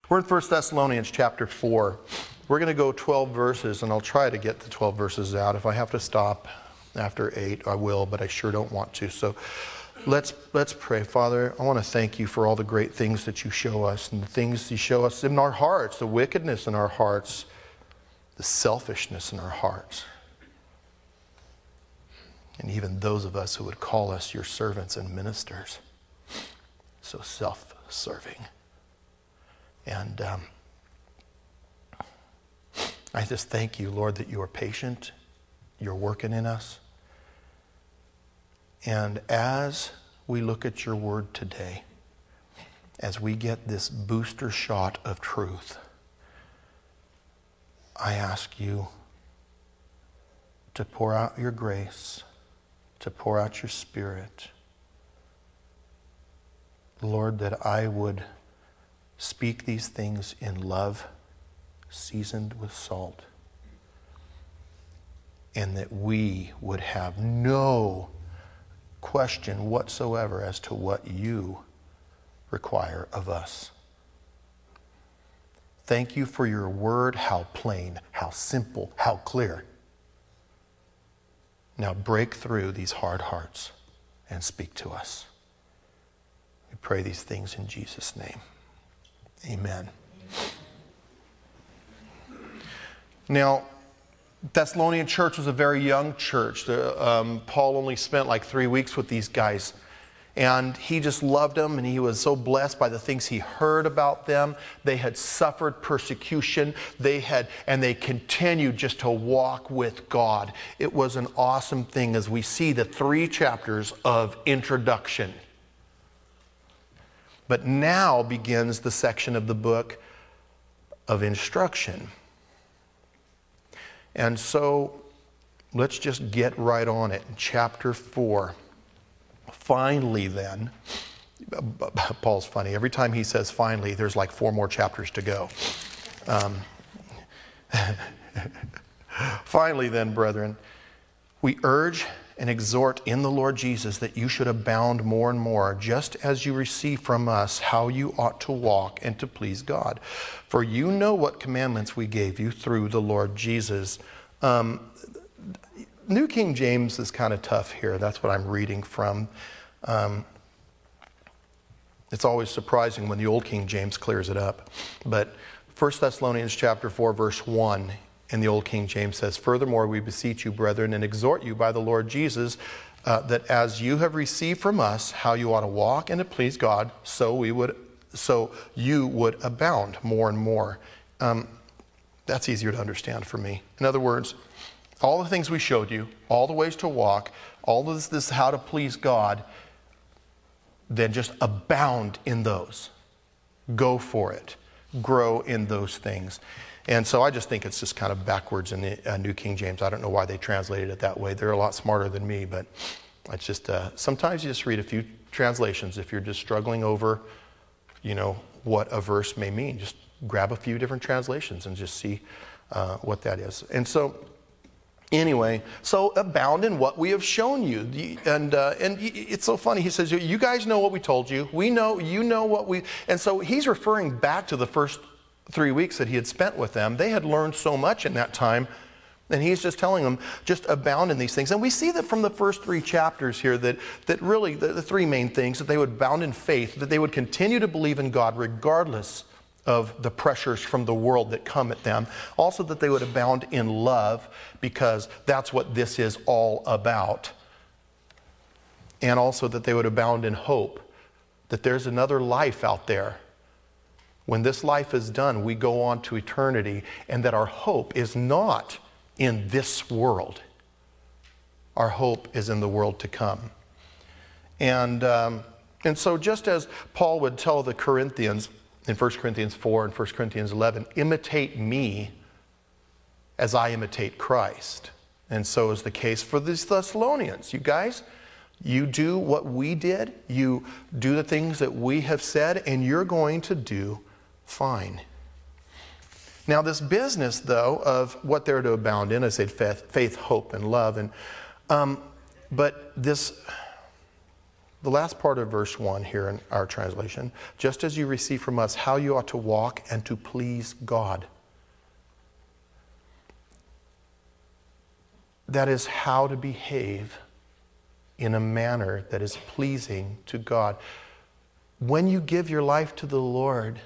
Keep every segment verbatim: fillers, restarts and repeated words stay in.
We're in First Thessalonians chapter four. We're going to go twelve verses, and I'll try to get the twelve verses out. If I have to stop after eight, I will, but I sure don't want to. So let's let's pray. Father, I want to thank you for all the great things that you show us, and the things you show us in our hearts, the wickedness in our hearts, the selfishness in our hearts. And even those of us who would call us your servants and ministers, so self-serving. And um, I just thank you, Lord, that you are patient, you're working in us. And as we look at your word today, as we get this booster shot of truth, I ask you to pour out your grace, to pour out your Spirit. Lord, that I would speak these things in love, seasoned with salt, and that we would have no question whatsoever as to what you require of us. Thank you for your word, how plain, how simple, how clear. Now break through these hard hearts and speak to us. We pray these things in Jesus' name. Amen. Now, Thessalonian church was a very young church. The, um, Paul only spent like three weeks with these guys. And he just loved them, and he was so blessed by the things he heard about them. They had suffered persecution. They had, and they continued just to walk with God. It was an awesome thing as we see the three chapters of introduction. But now begins the section of the book of instruction. And so let's just get right on it. In chapter four. Finally then, Paul's funny. Every time he says finally, there's like four more chapters to go. Um, Finally then, brethren, we urge and exhort in the Lord Jesus that you should abound more and more, just as you receive from us how you ought to walk and to please God. For you know what commandments we gave you through the Lord Jesus. Um, New King James is kind of tough here. That's what I'm reading from. Um, it's always surprising when the Old King James clears it up. But First Thessalonians chapter four, verse one in the Old King James says, "Furthermore, we beseech you, brethren, and exhort you by the Lord Jesus, uh, that as you have received from us how you ought to walk and to please God, so we would, so you would abound more and more." Um, that's easier to understand for me. In other words, all the things we showed you, all the ways to walk, all of this, this how to please God, then just abound in those. Go for it. Grow in those things. And so I just think it's just kind of backwards in the uh, New King James. I don't know why they translated it that way. They're a lot smarter than me, but it's just, uh, sometimes you just read a few translations if you're just struggling over, you know, what a verse may mean. Just grab a few different translations and just see uh, what that is. And so, Anyway, so abound in what we have shown you. And uh, and it's so funny. He says, you guys know what we told you. We know, you know what we... And so he's referring back to the first three weeks that he had spent with them. They had learned so much in that time. And he's just telling them, just abound in these things. And we see that from the first three chapters here, that, that really the, the three main things, that they would abound in faith, that they would continue to believe in God regardless of the pressures from the world that come at them. Also that they would abound in love, because that's what this is all about. And also that they would abound in hope, that there's another life out there. When this life is done, we go on to eternity, and that our hope is not in this world. Our hope is in the world to come. And, um, and so just as Paul would tell the Corinthians, in First Corinthians four and First Corinthians eleven, imitate me as I imitate Christ. And so is the case for these Thessalonians. You guys, you do what we did. You do the things that we have said, and you're going to do fine. Now this business, though, of what they're to abound in, I said faith, faith hope, and love. And um, but this... the last part of verse one here in our translation, just as you receive from us how you ought to walk and to please God. That is how to behave in a manner that is pleasing to God. When you give your life to the Lord,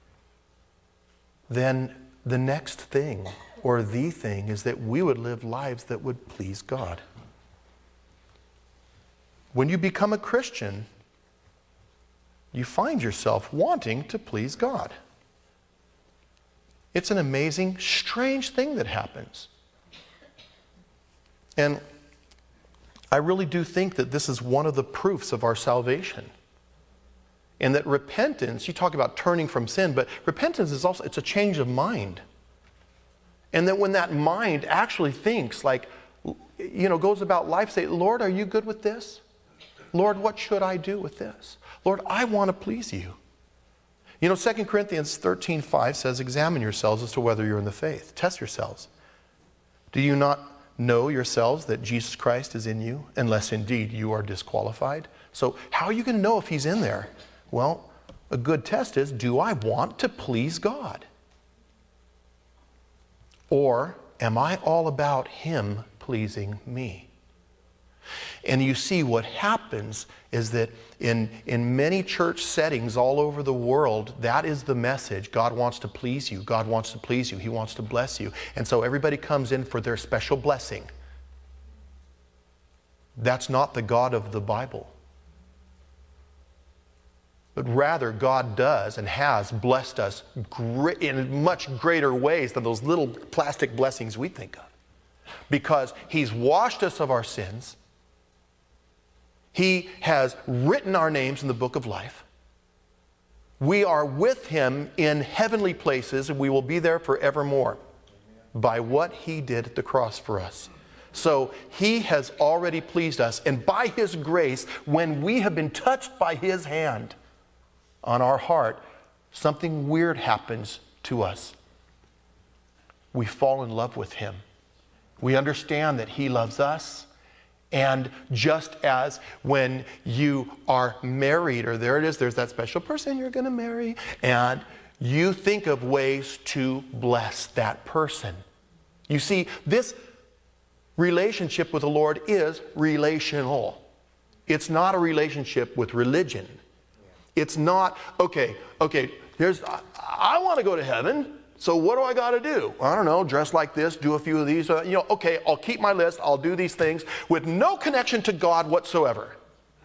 then the next thing, or the thing, is that we would live lives that would please God. When you become a Christian, you find yourself wanting to please God. It's an amazing, strange thing that happens. And I really do think that this is one of the proofs of our salvation. And that repentance, you talk about turning from sin, but repentance is also, it's a change of mind. And that when that mind actually thinks, like, you know, goes about life, say, Lord, are you good with this? Lord, what should I do with this? Lord, I want to please you. You know, Second Corinthians thirteen five says, examine yourselves as to whether you're in the faith. Test yourselves. Do you not know yourselves that Jesus Christ is in you, unless indeed you are disqualified? So how are you going to know if he's in there? Well, a good test is, do I want to please God? Or am I all about him pleasing me? And you see what happens is that in, in many church settings all over the world, that is the message. God wants to please you. God wants to please you. He wants to bless you. And so everybody comes in for their special blessing. That's not the God of the Bible. But rather, God does and has blessed us in much greater ways than those little plastic blessings we think of. Because he's washed us of our sins. He has written our names in the book of life. We are with him in heavenly places, and we will be there forevermore by what he did at the cross for us. So he has already pleased us, and by his grace, when we have been touched by his hand on our heart, something weird happens to us. We fall in love with him. We understand that he loves us. And just as when you are married, or there it is, there's that special person you're going to marry, and you think of ways to bless that person. You see, this relationship with the Lord is relational. It's not a relationship with religion. It's not, okay, okay, here's, I, I want to go to heaven. So what do I got to do? I don't know, dress like this, do a few of these. Uh, you know, okay, I'll keep my list. I'll do these things with no connection to God whatsoever.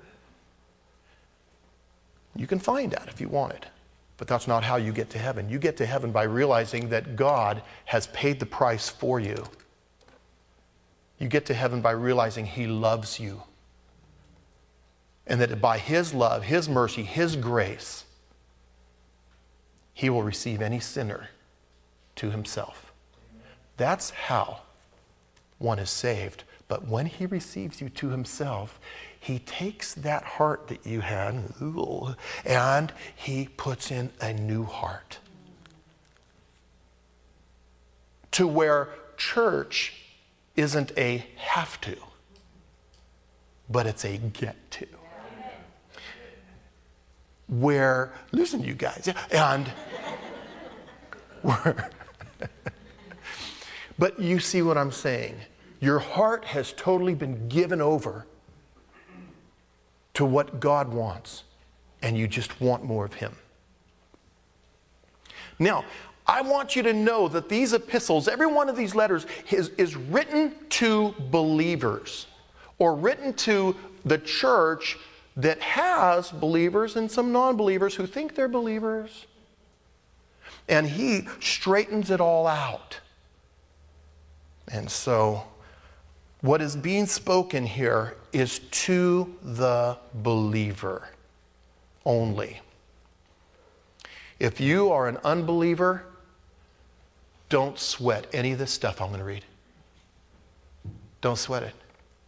You can find that if you want it. But that's not how you get to heaven. You get to heaven by realizing that God has paid the price for you. You get to heaven by realizing he loves you. And that by his love, his mercy, his grace, he will receive any sinner to himself. That's how one is saved. But when he receives you to himself, he takes that heart that you had and he puts in a new heart. To where church isn't a have to, but it's a get to. Where, listen you guys, and where but you see what I'm saying. Your heart has totally been given over to what God wants, and you just want more of him. Now, I want you to know that these epistles, every one of these letters is, is written to believers, or written to the church that has believers and some non-believers who think they're believers. And he straightens it all out. And so, what is being spoken here is to the believer only. If you are an unbeliever, don't sweat any of this stuff I'm going to read. Don't sweat it.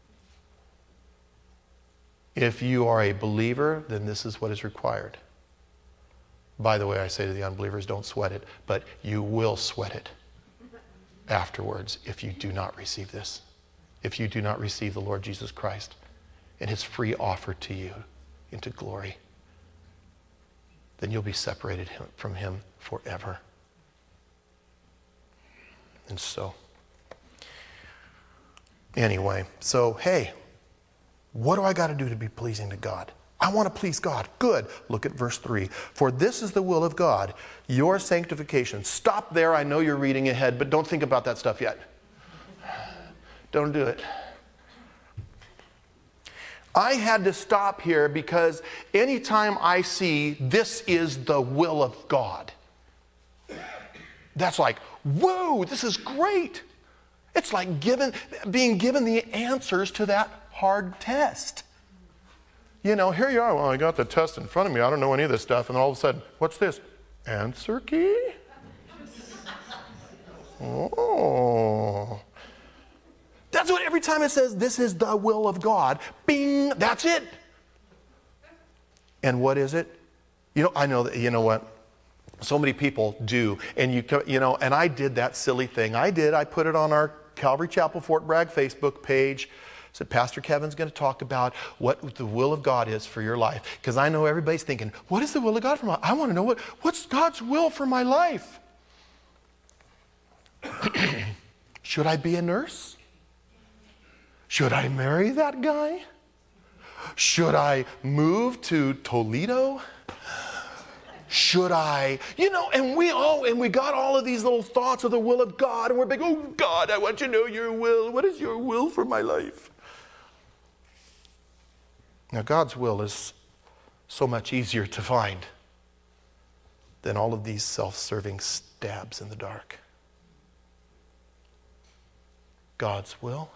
If you are a believer, then this is what is required. By the way, I say to the unbelievers, don't sweat it, but you will sweat it afterwards if you do not receive this. If you do not receive the Lord Jesus Christ and his free offer to you into glory, then you'll be separated from him forever. And so, anyway, so hey, what do I got to do to be pleasing to God? I want to please God. Good. Look at verse three. For this is the will of God, your sanctification. Stop there. I know you're reading ahead, but don't think about that stuff yet. Don't do it. I had to stop here because anytime I see this is the will of God, that's like, whoa, this is great. It's like given, being given the answers to that hard test. You know, here you are. Well, I got the test in front of me. I don't know any of this stuff. And all of a sudden, what's this? Answer key? Oh. That's what every time it says, this is the will of God, bing, that's it. And what is it? You know, I know that, you know what? So many people do. And you, you know, and I did that silly thing. I did. I put it on our Calvary Chapel Fort Bragg Facebook page. Said, Pastor Kevin's going to talk about what the will of God is for your life. Because I know everybody's thinking, what is the will of God for my life? I want to know what, what's God's will for my life? Should I be a nurse? Should I marry that guy? Should I move to Toledo? Should I, you know, and we all, and we got all of these little thoughts of the will of God, and we're big, oh God, I want to know your will. What is your will for my life? Now, God's will is so much easier to find than all of these self-serving stabs in the dark. God's will,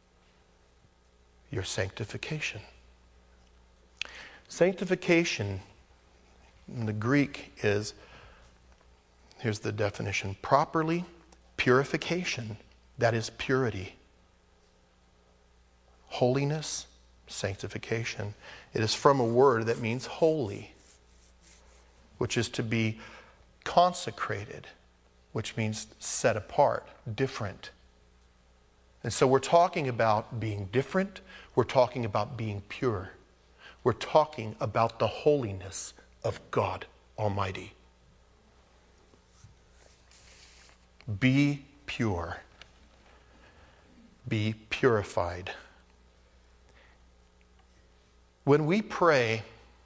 your sanctification. Sanctification in the Greek is, here's the definition, properly purification, that is purity. Holiness, sanctification. It is from a word that means holy, which is to be consecrated, which means set apart, different. And so we're talking about being different. We're talking about being pure. We're talking about the holiness of God Almighty. Be pure. Be purified. When we pray,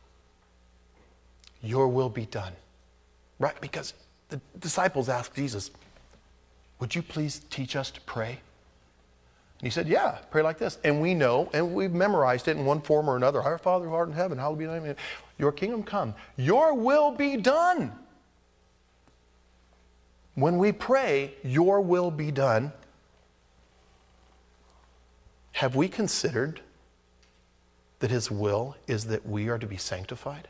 your will be done. Right? Because the disciples asked Jesus, would you please teach us to pray? And he said, yeah, pray like this. And we know, and we've memorized it in one form or another. Our Father who art in heaven, hallowed be thy name. Your kingdom come. Your will be done. When we pray, your will be done, have we considered that his will is that we are to be sanctified?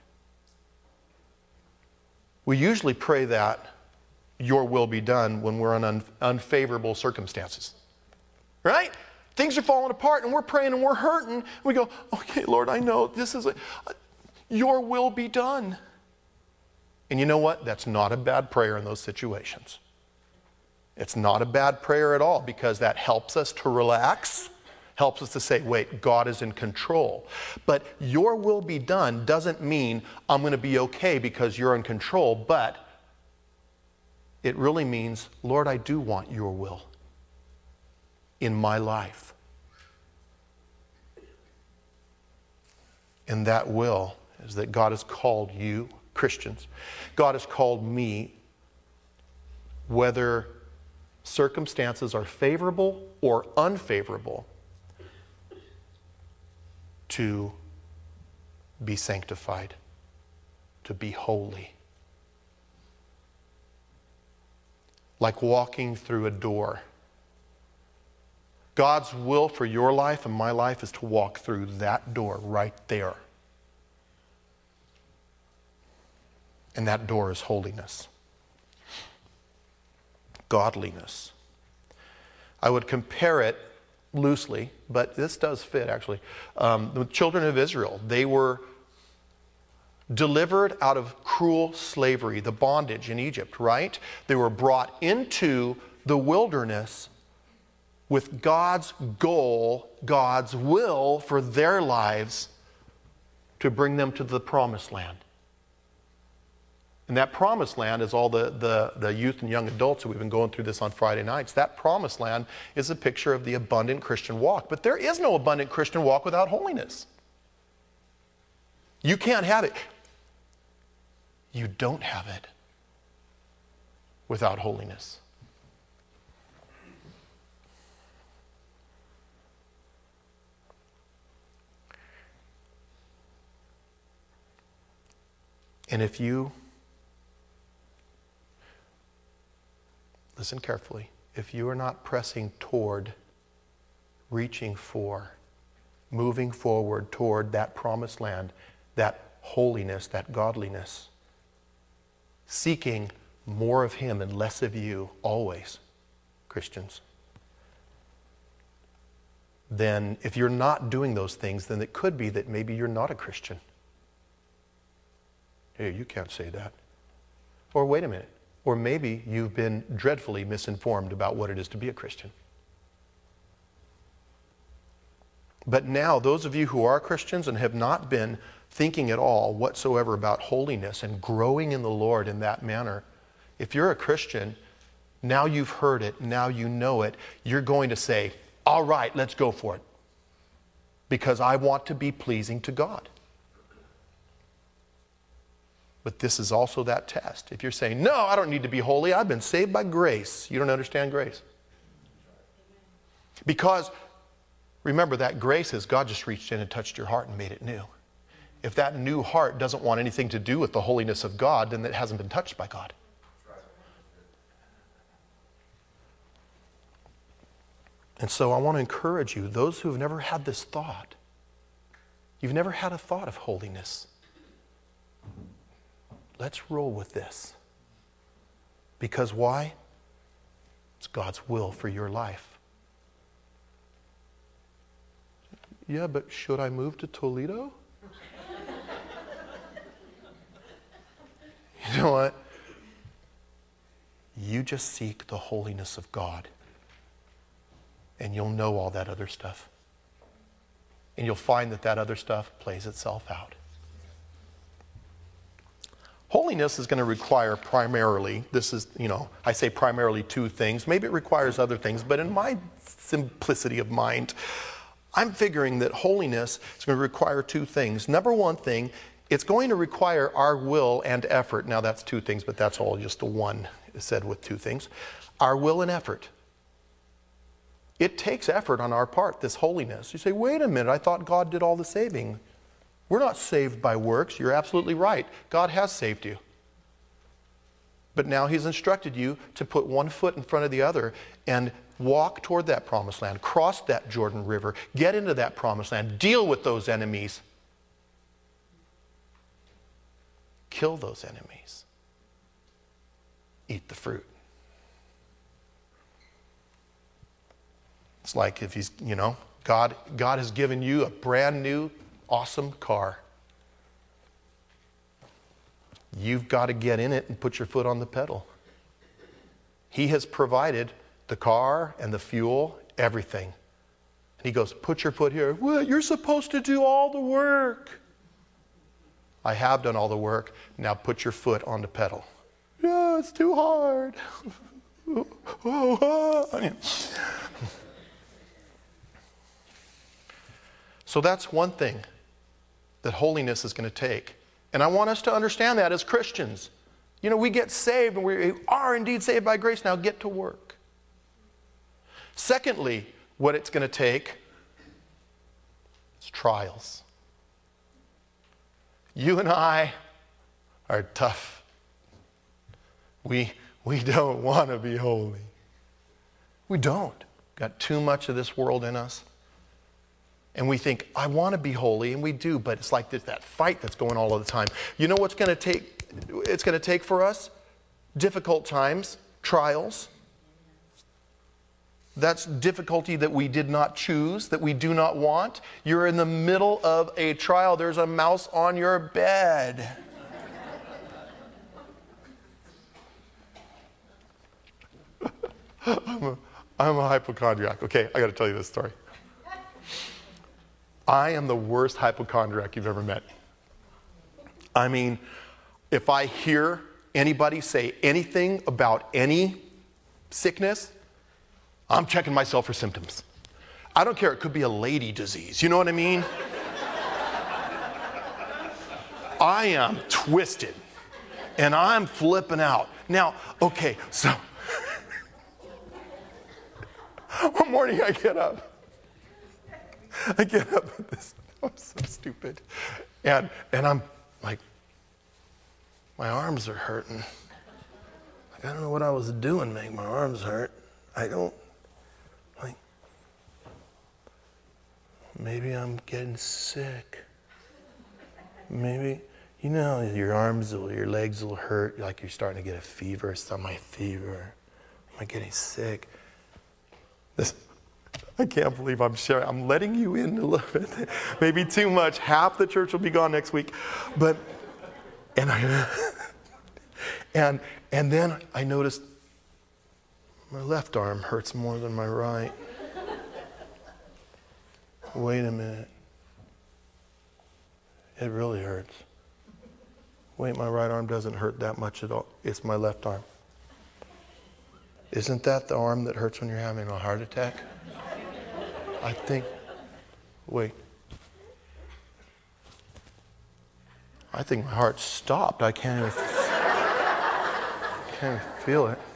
We usually pray that your will be done when we're in un- unfavorable circumstances. Right? Things are falling apart and we're praying and we're hurting. We go, okay, Lord, I know this is a, your will be done. And you know what? That's not a bad prayer in those situations. It's not a bad prayer at all because that helps us to relax, helps us to say, wait, God is in control. But your will be done doesn't mean I'm going to be okay because you're in control, but it really means, Lord, I do want your will in my life. And that will is that God has called you, Christians, God has called me, whether circumstances are favorable or unfavorable, to be sanctified, to be holy. Like walking through a door. God's will for your life and my life is to walk through that door right there. And that door is holiness. Godliness. I would compare it loosely, but this does fit actually. Um, the children of Israel, they were delivered out of cruel slavery, the bondage in Egypt, right? They were brought into the wilderness with God's goal, God's will for their lives to bring them to the promised land. And that promised land is all the, the, the youth and young adults who we've been going through this on Friday nights. That promised land is a picture of the abundant Christian walk. But there is no abundant Christian walk without holiness. You can't have it. You don't have it without holiness. And if you, listen carefully, if you are not pressing toward, reaching for, moving forward toward that promised land, that holiness, that godliness, seeking more of Him and less of you always, Christians, then if you're not doing those things, then it could be that maybe you're not a Christian. Hey, you can't say that. Or wait a minute. Or maybe you've been dreadfully misinformed about what it is to be a Christian. But now, those of you who are Christians and have not been thinking at all whatsoever about holiness and growing in the Lord in that manner, if you're a Christian, now you've heard it, now you know it, you're going to say, all right, let's go for it. Because I want to be pleasing to God. But this is also that test. If you're saying, no, I don't need to be holy, I've been saved by grace. You don't understand grace. Because, remember, that grace is God just reached in and touched your heart and made it new. If that new heart doesn't want anything to do with the holiness of God, then it hasn't been touched by God. And so I want to encourage you, those who have never had this thought, you've never had a thought of holiness, let's roll with this. Because why? It's God's will for your life. Yeah, but should I move to Toledo? You know what? You just seek the holiness of God. And you'll know all that other stuff. And you'll find that that other stuff plays itself out. Holiness is going to require primarily, this is, you know, I say primarily two things. Maybe it requires other things, but in my simplicity of mind, I'm figuring that holiness is going to require two things. Number one thing, it's going to require our will and effort. Now that's two things, but that's all just the one said with two things. Our will and effort. It takes effort on our part, this holiness. You say, wait a minute, I thought God did all the saving. We're not saved by works. You're absolutely right. God has saved you. But now He's instructed you to put one foot in front of the other and walk toward that promised land, cross that Jordan River, get into that promised land, deal with those enemies, kill those enemies, eat the fruit. It's like if He's, you know, God, God has given you a brand new awesome car. You've got to get in it and put your foot on the pedal. He has provided the car and the fuel, everything. And He goes, put your foot here. Well, you're supposed to do all the work. I have done all the work. Now put your foot on the pedal. Yeah, it's too hard. So that's one thing that holiness is going to take. And I want us to understand that as Christians. You know, we get saved and we are indeed saved by grace. Now get to work. Secondly, what it's going to take is trials. You and I are tough. We, we don't want to be holy. We don't. Got too much of this world in us. And we think, I want to be holy, and we do, but it's like this, that fight that's going all of the time. You know what's going to take, it's going to take for us? Difficult times, trials. That's difficulty that we did not choose, that we do not want. You're in the middle of a trial. There's a mouse on your bed. I'm, a, I'm a hypochondriac. Okay, I got to tell you this story. I am the worst hypochondriac you've ever met. I mean, if I hear anybody say anything about any sickness, I'm checking myself for symptoms. I don't care. It could be a lady disease. You know what I mean? I am twisted and I'm flipping out. Now, okay, so one morning I get up. I get up at this, I'm so stupid. And, and I'm like, my arms are hurting. Like, I don't know what I was doing to make my arms hurt. I don't, like, maybe I'm getting sick. Maybe, you know, your arms, will, your legs will hurt, like you're starting to get a fever. It's not my fever. Am I getting sick? This, I can't believe I'm sharing. I'm letting you in a little bit. Maybe too much. Half the church will be gone next week. But, and I, and, and then I noticed my left arm hurts more than my right. Wait a minute. It really hurts. Wait, my right arm doesn't hurt that much at all. It's my left arm. Isn't that the arm that hurts when you're having a heart attack? I think, wait. I think my heart stopped. I can't even, can't even feel it.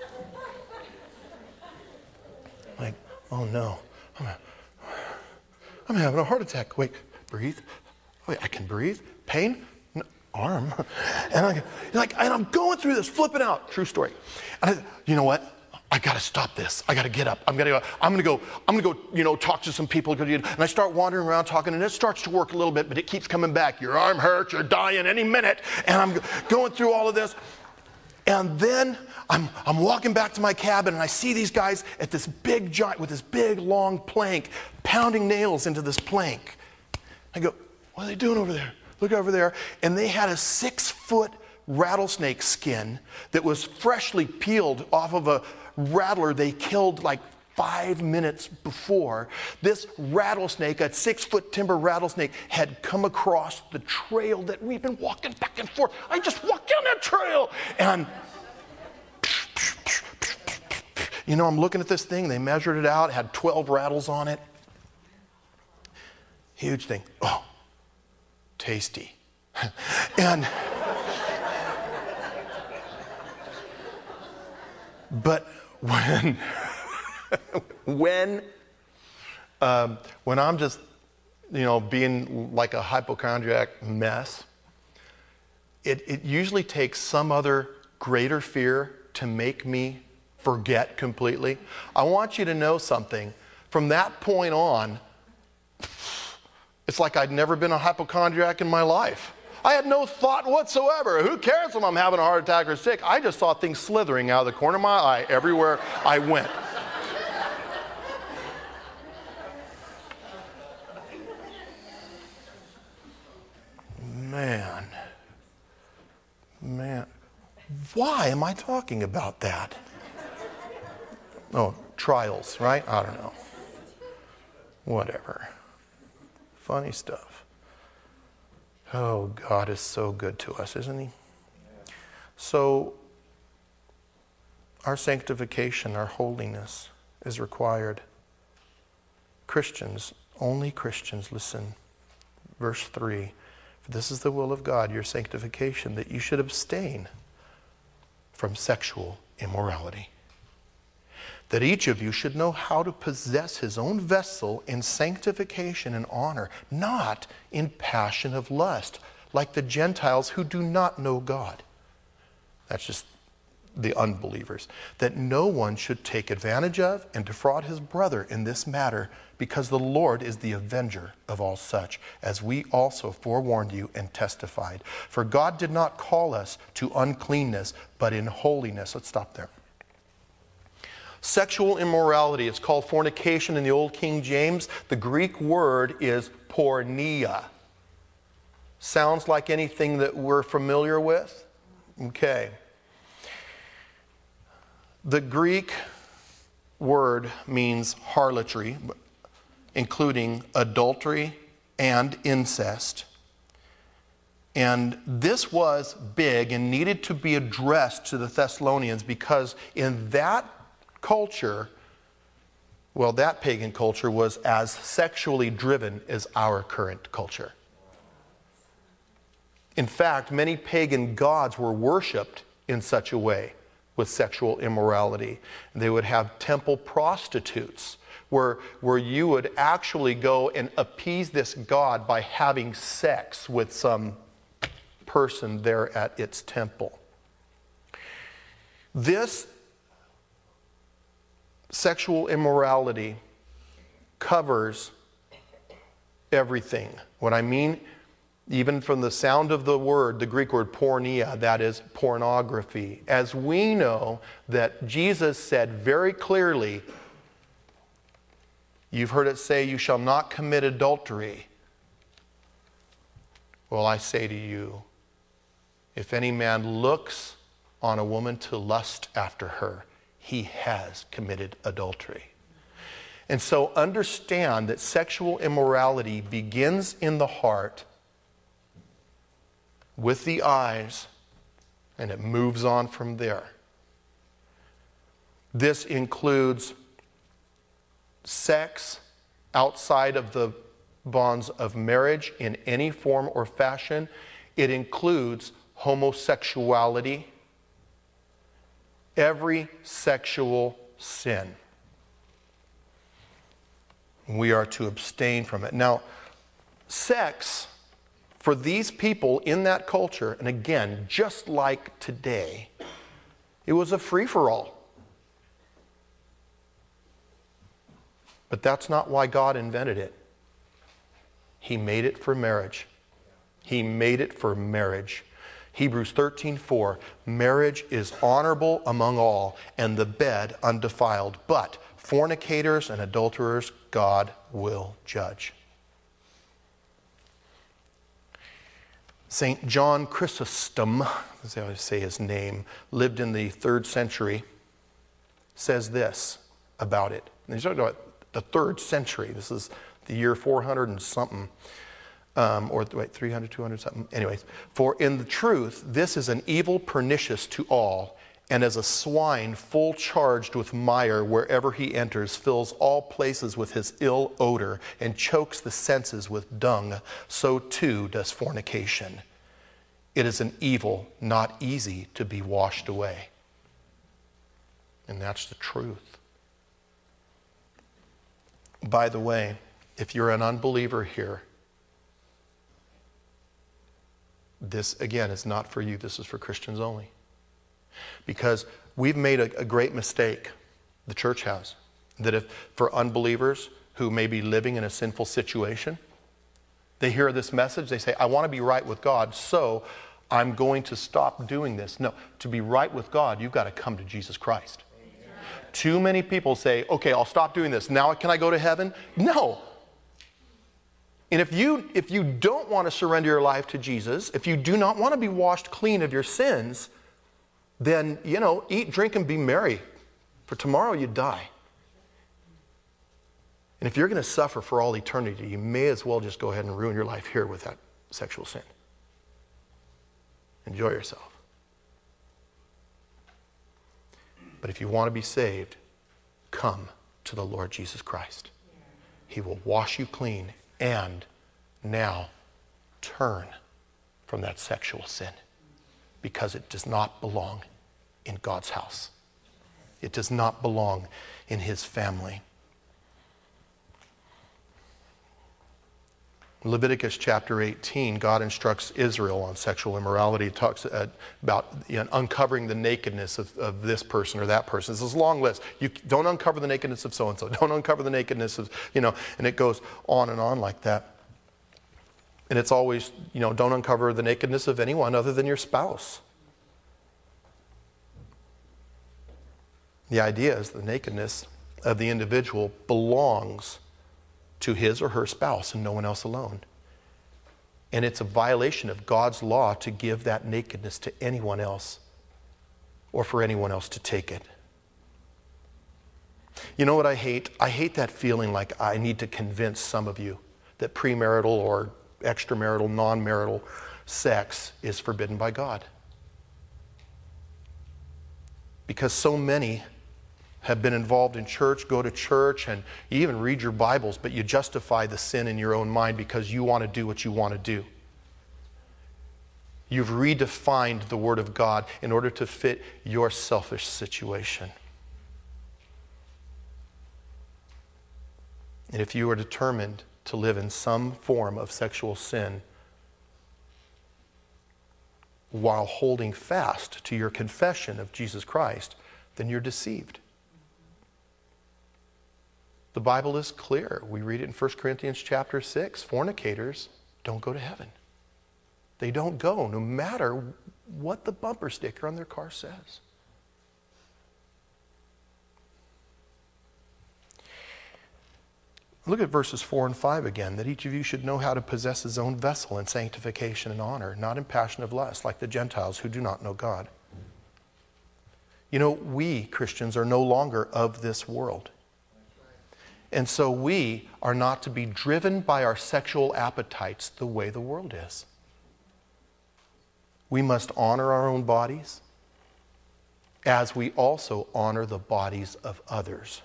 Like, oh no, I'm, I'm having a heart attack. Wait, breathe. Wait, I can breathe. Pain? No, arm. And I, like, and I'm going through this, flipping out. True story. And I, you know what? I got to stop this. I got to get up. I'm going to go, I'm going to go, I'm going to go, you know, talk to some people. And I start wandering around talking, and it starts to work a little bit, but it keeps coming back. Your arm hurts. You're dying any minute. And I'm going through all of this. And then I'm, I'm walking back to my cabin, and I see these guys at this big giant, with this big long plank, pounding nails into this plank. I go, what are they doing over there? Look over there. And they had a six-foot rattlesnake skin that was freshly peeled off of a rattler they killed like five minutes before. This rattlesnake, a six-foot timber rattlesnake, had come across the trail that we've been walking back and forth. I just walked down that trail, and you know, I'm looking at this thing. They measured it out. It had twelve rattles on it. Huge thing. Oh, tasty. and but when when um, when I'm just, you know, being like a hypochondriac mess, it, it usually takes some other greater fear to make me forget completely. I want you to know something. From that point on, it's like I'd never been a hypochondriac in my life. I had no thought whatsoever. Who cares if I'm having a heart attack or sick? I just saw things slithering out of the corner of my eye everywhere I went. Man, man, why am I talking about that? Oh, trials, right? I don't know. Whatever. Funny stuff. Oh, God is so good to us, isn't he? So, our sanctification, our holiness is required. Christians, only Christians, listen. Verse three, for this is the will of God, your sanctification, that you should abstain from sexual immorality. That each of you should know how to possess his own vessel in sanctification and honor, not in passion of lust, like the Gentiles who do not know God. That's just the unbelievers. That no one should take advantage of and defraud his brother in this matter, because the Lord is the avenger of all such, as we also forewarned you and testified. For God did not call us to uncleanness, but in holiness. Let's stop there. Sexual immorality, it's called fornication in the Old King James. The Greek word is porneia. Sounds like anything that we're familiar with? Okay. The Greek word means harlotry, including adultery and incest. And this was big and needed to be addressed to the Thessalonians because in that culture, well, that pagan culture was as sexually driven as our current culture. In fact, many pagan gods were worshipped in such a way with sexual immorality. They would have temple prostitutes where, where you would actually go and appease this god by having sex with some person there at its temple. This sexual immorality covers everything. What I mean, even from the sound of the word, the Greek word porneia, that is pornography. As we know that Jesus said very clearly, you've heard it say, you shall not commit adultery. Well, I say to you, if any man looks on a woman to lust after her, he has committed adultery. And so understand that sexual immorality begins in the heart with the eyes, and it moves on from there. This includes sex outside of the bonds of marriage in any form or fashion. It includes homosexuality, every sexual sin. We are to abstain from it. Now, sex for these people in that culture, and again, just like today, it was a free-for-all. But that's not why God invented it. He made it for marriage. He made it for marriage. Hebrews thirteen four, marriage is honorable among all, and the bed undefiled, but fornicators and adulterers God will judge. Saint John Chrysostom, that's how I say his name, lived in the third century, says this about it. And he's talking about the third century. This is the year four hundred and something. Um, or wait, three hundred, two hundred something. Anyways, for in the truth, this is an evil pernicious to all, and as a swine full charged with mire wherever he enters, fills all places with his ill odor, and chokes the senses with dung, so too does fornication. It is an evil not easy to be washed away. And that's the truth. By the way, if you're an unbeliever here, this, again, is not for you. This is for Christians only. Because we've made a, a great mistake, the church has, that if for unbelievers who may be living in a sinful situation, they hear this message, they say, I want to be right with God, so I'm going to stop doing this. No, to be right with God, you've got to come to Jesus Christ. Amen. Too many people say, okay, I'll stop doing this. Now can I go to heaven? No. And if you, if you don't want to surrender your life to Jesus, if you do not want to be washed clean of your sins, then, you know, eat, drink, and be merry, for tomorrow you die. And if you're going to suffer for all eternity, you may as well just go ahead and ruin your life here with that sexual sin. Enjoy yourself. But if you want to be saved, come to the Lord Jesus Christ. He will wash you clean. And now turn from that sexual sin, because it does not belong in God's house. It does not belong in His family. In Leviticus chapter eighteen, God instructs Israel on sexual immorality. It talks about, you know, uncovering the nakedness of, of this person or that person. It's this long list. You don't uncover the nakedness of so-and-so. Don't uncover the nakedness of, you know, and it goes on and on like that. And it's always, you know, don't uncover the nakedness of anyone other than your spouse. The idea is the nakedness of the individual belongs to his or her spouse and no one else alone. And it's a violation of God's law to give that nakedness to anyone else or for anyone else to take it. You know what I hate? I hate that feeling like I need to convince some of you that premarital or extramarital, non-marital sex is forbidden by God. Because so many have been involved in church, go to church, and you even read your Bibles, but you justify the sin in your own mind because you want to do what you want to do. You've redefined the Word of God in order to fit your selfish situation. And if you are determined to live in some form of sexual sin while holding fast to your confession of Jesus Christ, then you're deceived. The Bible is clear. We read it in First Corinthians chapter six. Fornicators don't go to heaven. They don't go, no matter what the bumper sticker on their car says. Look at verses four and five again, that each of you should know how to possess his own vessel in sanctification and honor, not in passion of lust, like the Gentiles who do not know God. You know, we Christians are no longer of this world. And so we are not to be driven by our sexual appetites the way the world is. We must honor our own bodies as we also honor the bodies of others.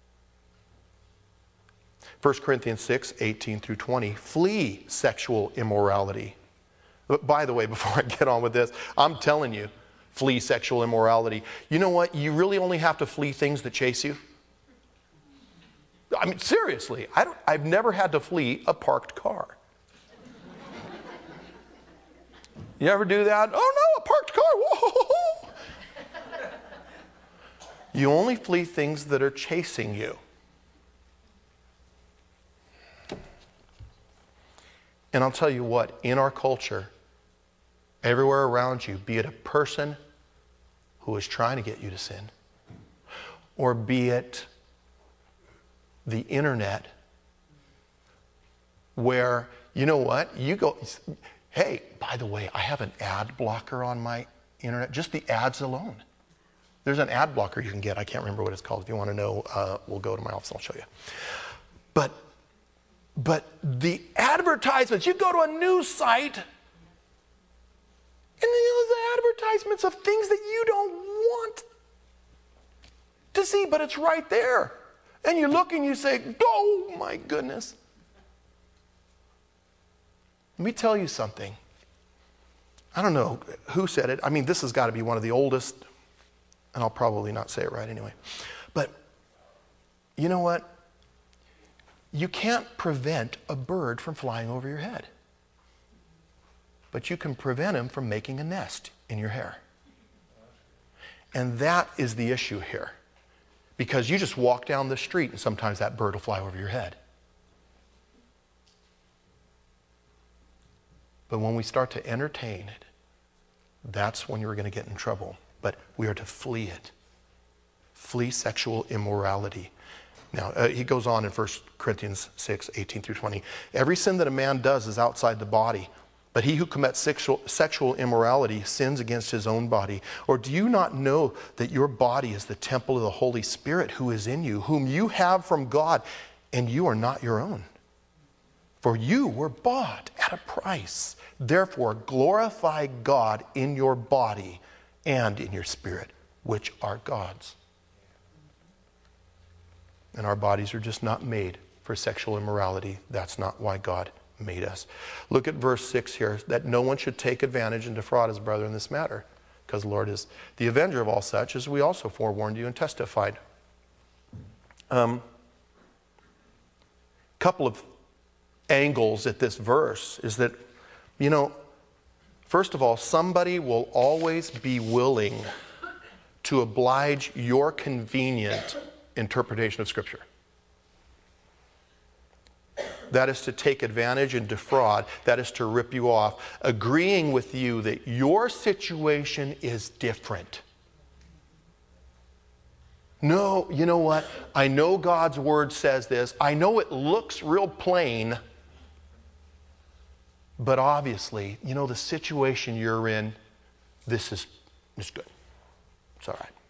First Corinthians six, eighteen through twenty, flee sexual immorality. But by the way, before I get on with this, I'm telling you, flee sexual immorality. You know what? You really only have to flee things that chase you. I mean, seriously, I don't, I've never had to flee a parked car. You ever do that? Oh no, a parked car. Whoa. You only flee things that are chasing you. And I'll tell you what, in our culture, everywhere around you, be it a person who is trying to get you to sin, or be it the internet, where, you know what, you go, hey, by the way, I have an ad blocker on my internet, just the ads alone. There's an ad blocker you can get. I can't remember what it's called. If you want to know, uh, we'll go to my office and I'll show you. But, but the advertisements, you go to a news site, and the advertisements of things that you don't want to see, but it's right there. And you look and you say, oh my goodness. Let me tell you something. I don't know who said it. I mean, this has got to be one of the oldest, and I'll probably not say it right anyway. But you know what? You can't prevent a bird from flying over your head. But you can prevent him from making a nest in your hair. And that is the issue here. Because you just walk down the street and sometimes that bird will fly over your head. But when we start to entertain it, that's when you're going to get in trouble. But we are to flee it. Flee sexual immorality. Now, uh, he goes on in First Corinthians six, eighteen through twenty. Every sin that a man does is outside the body. But he who commits sexual, sexual immorality sins against his own body. Or do you not know that your body is the temple of the Holy Spirit who is in you, whom you have from God, and you are not your own? For you were bought at a price. Therefore, glorify God in your body and in your spirit, which are God's. And our bodies are just not made for sexual immorality. That's not why God made us. Look at verse six here, that no one should take advantage and defraud his brother in this matter, because the Lord is the avenger of all such, as we also forewarned you and testified. Um, couple of angles at this verse is that, you know, first of all, somebody will always be willing to oblige your convenient interpretation of Scripture. That is to take advantage and defraud. That is to rip you off, agreeing with you that your situation is different. No, you know what? I know God's word says this. I know it looks real plain. But obviously, you know, the situation you're in, this is, is good. It's all right.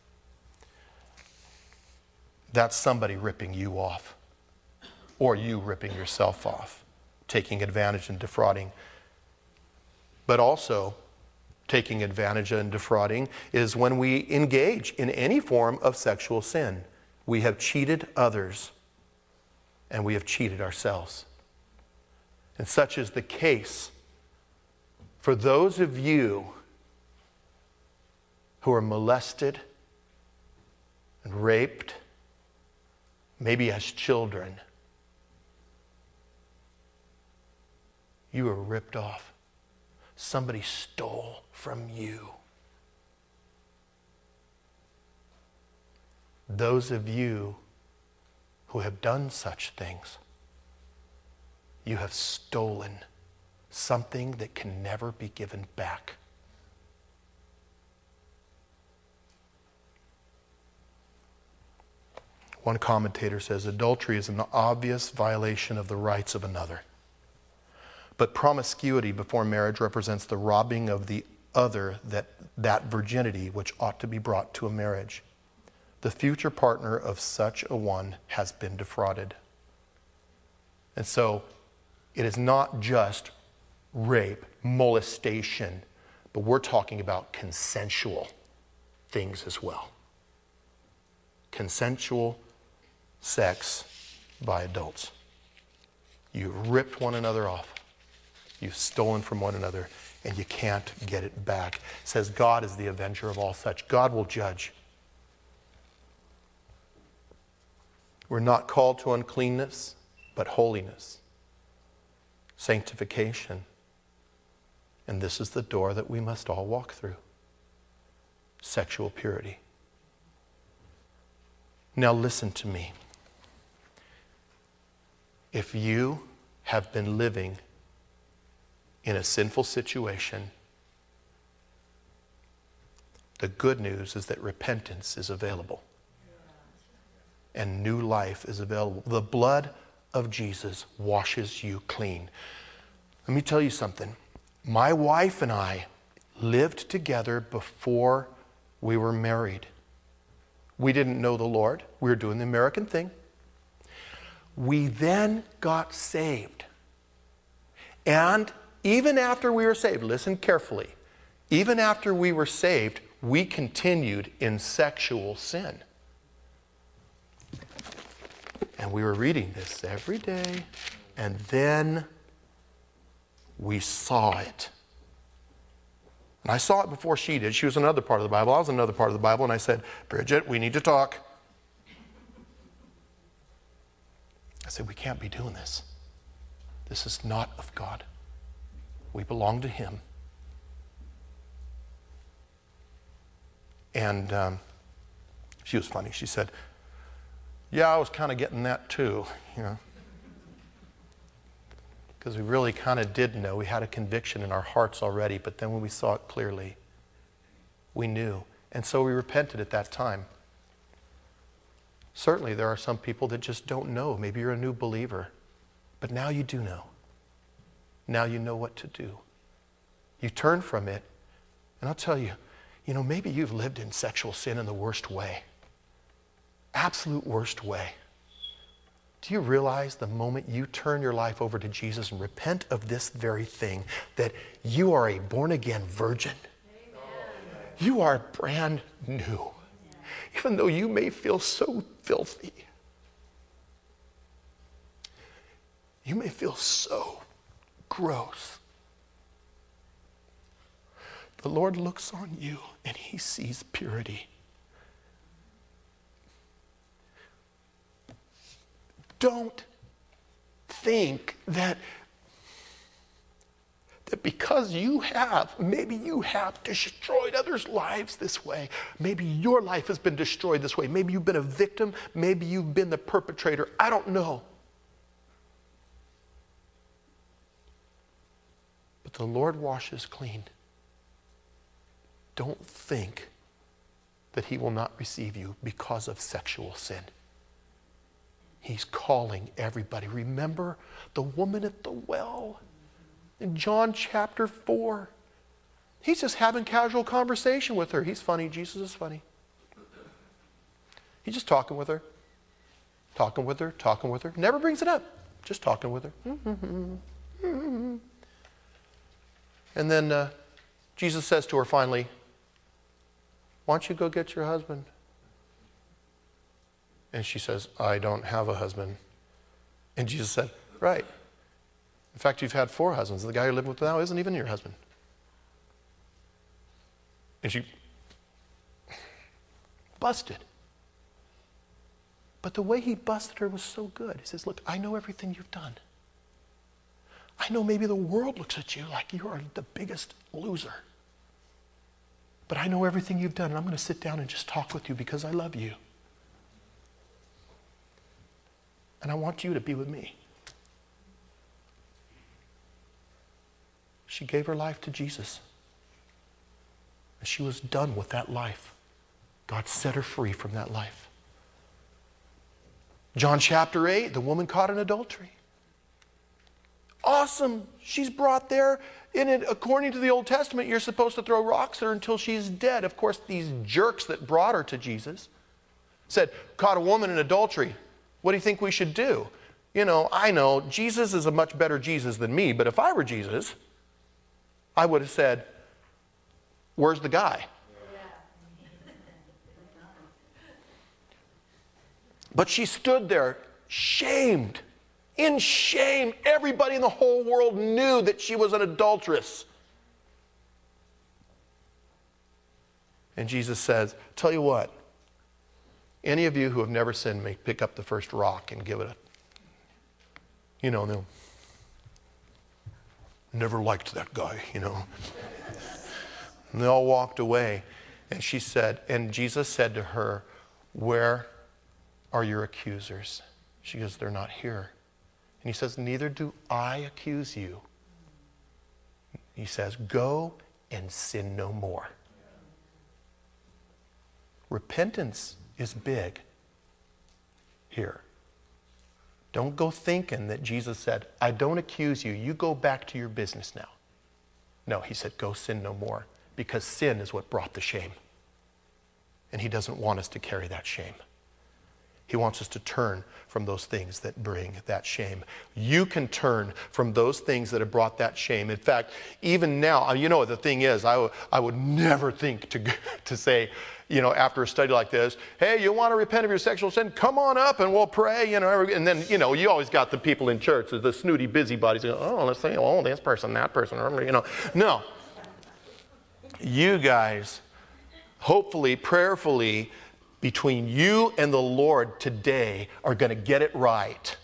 That's somebody ripping you off. Or you ripping yourself off, taking advantage and defrauding But also, taking advantage and defrauding is when we engage in any form of sexual sin. We have cheated others, and we have cheated ourselves. And such is the case for those of you who are molested and raped, maybe as children. You were ripped off. Somebody stole from you. Those of you who have done such things, you have stolen something that can never be given back. One commentator says adultery is an obvious violation of the rights of another. But promiscuity before marriage represents the robbing of the other that, that virginity which ought to be brought to a marriage. The future partner of such a one has been defrauded. And so it is not just rape, molestation, but we're talking about consensual things as well. Consensual sex by adults. You ripped one another off. You've stolen from one another, and you can't get it back. It says God is the avenger of all such. God will judge. We're not called to uncleanness, but holiness, sanctification. And this is the door that we must all walk through. Sexual purity. Now listen to me. If you have been living in a sinful situation, the good news is that repentance is available. And new life is available. The blood of Jesus washes you clean. Let me tell you something. My wife and I lived together before we were married. We didn't know the Lord. We were doing the American thing. We then got saved. And even after we were saved, listen carefully, even after we were saved, we continued in sexual sin. And we were reading this every day, and then we saw it. And I saw it before she did. She was in another part of the Bible. I was in another part of the Bible, and I said, Bridget, we need to talk. I said, we can't be doing this. This is not of God. We belong to Him. And um, she was funny. She said, yeah, I was kind of getting that too, you know. Because we really kind of did know. We had a conviction in our hearts already, but then when we saw it clearly, we knew. And so we repented at that time. Certainly there are some people that just don't know. Maybe you're a new believer. But now you do know. Now you know what to do. You turn from it, and I'll tell you, you know, maybe you've lived in sexual sin in the worst way. Absolute worst way. Do you realize the moment you turn your life over to Jesus and repent of this very thing, that you are a born-again virgin? Amen. You are brand new. Even though you may feel so filthy. You may feel so gross. The Lord looks on you and He sees purity. Don't think that, that because you have, maybe you have destroyed others' lives this way. Maybe your life has been destroyed this way. Maybe you've been a victim. Maybe you've been the perpetrator. I don't know. But the Lord washes clean. Don't think that He will not receive you because of sexual sin. He's calling everybody. Remember the woman at the well in John chapter four. He's just having casual conversation with her. He's funny. Jesus is funny. He's just talking with her. Talking with her, talking with her. Never brings it up. Just talking with her. And then uh, Jesus says to her finally, why don't you go get your husband? And she says, I don't have a husband. And Jesus said, right. In fact, you've had four husbands. The guy you're living with now isn't even your husband. And she busted. But the way he busted her was so good. He says, look, I know everything you've done. I know maybe the world looks at you like you are the biggest loser. But I know everything you've done, and I'm going to sit down and just talk with you because I love you. And I want you to be with me. She gave her life to Jesus. And she was done with that life. God set her free from that life. John chapter eight, the woman caught in adultery. Awesome. She's brought there. In it, according to the Old Testament, you're supposed to throw rocks at her until she's dead. Of course, these jerks that brought her to Jesus said, caught a woman in adultery. What do you think we should do? You know, I know Jesus is a much better Jesus than me, but if I were Jesus, I would have said, where's the guy? But she stood there, shamed, in shame. Everybody in the whole world knew that she was an adulteress. And Jesus says, tell you what, any of you who have never sinned may pick up the first rock and give it a, you know, they'll, never liked that guy, you know. And they all walked away. And she said, and Jesus said to her, where are your accusers? She goes, they're not here. And he says, neither do I accuse you. He says, go and sin no more. Repentance is big here. Don't go thinking that Jesus said, I don't accuse you. You go back to your business now. No, he said, go sin no more. Because sin is what brought the shame. And he doesn't want us to carry that shame. He wants us to turn from those things that bring that shame. You can turn from those things that have brought that shame. In fact, even now, you know what the thing is, I, w- I would never think to, to say, you know, after a study like this, hey, you want to repent of your sexual sin? Come on up and we'll pray, you know. And then, you know, you always got the people in church, the snooty busybodies, go, oh, let's say, oh, this person, that person, you know. No. You guys, hopefully, prayerfully, between you and the Lord today are going to get it right.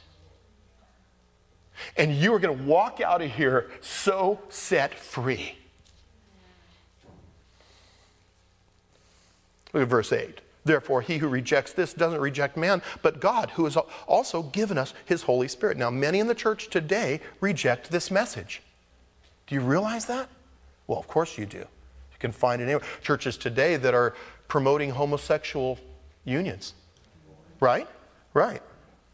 And you are going to walk out of here so set free. Look at verse eight. Therefore, he who rejects this doesn't reject man, but God, who has also given us his Holy Spirit. Now, many in the church today reject this message. Do you realize that? Well, of course you do. You can find it anywhere. Churches today that are promoting homosexual unions. Right? Right.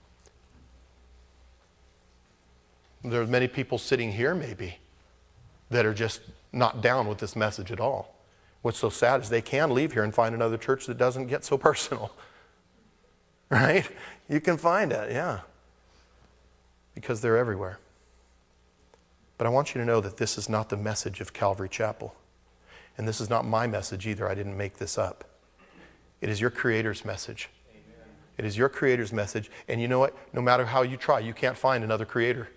There are many people sitting here maybe that are just not down with this message at all. What's so sad is they can leave here and find another church that doesn't get so personal. Right? You can find it, yeah. Because they're everywhere. But I want you to know that this is not the message of Calvary Chapel. And this is not my message either. I didn't make this up. It is your Creator's message. Amen. It is your Creator's message. And you know what? No matter how you try, you can't find another Creator.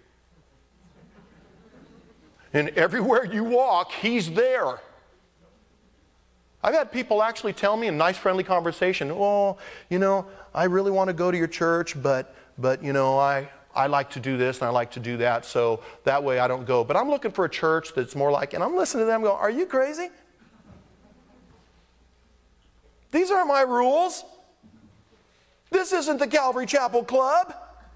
And everywhere you walk, He's there. I've had people actually tell me in nice, friendly conversation, oh, you know, I really want to go to your church, but, but you know, I, I like to do this and I like to do that, so that way I don't go. But I'm looking for a church that's more like, and I'm listening to them go, are you crazy? These aren't my rules. This isn't the Calvary Chapel Club.